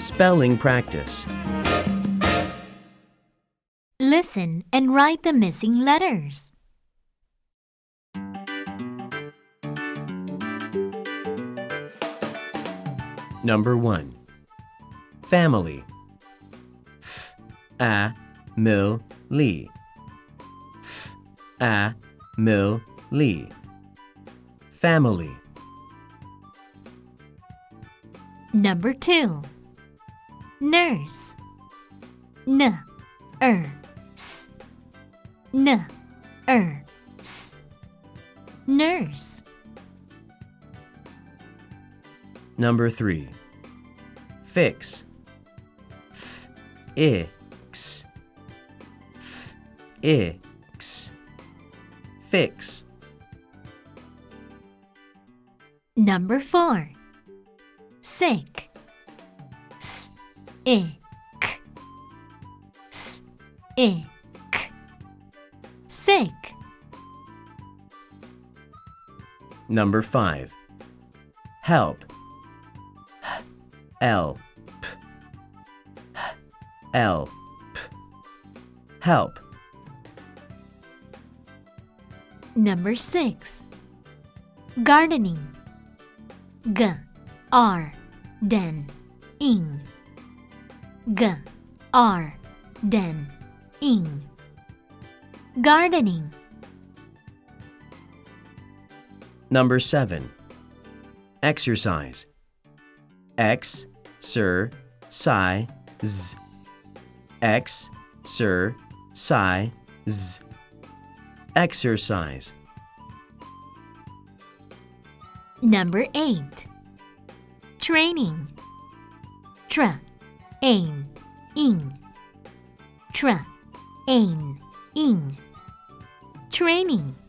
Spelling practice. Listen and write the missing letters. Number 1. Family. F-A-M-I-L-Y. F-A-M-I-L-Y. Family. Number 2. Nurse. N-er-s. N-er-s. Nurse. Number 3. Fix. F-I-X. F-I-X. Fix. Number 4. Sick. S-I-K. S-I-K. Sick. Number 5. Help. Help. Help. Help. Number 6. Gardening. G-R-den-ing. G-R-den-ing. Gardening. Number 7. Exercise. Ex-ser-ci-z. Ex-ser-ci-z. Exercise. Number 8. Training. Tra-ain-ing. Tra-ain-ing. Training.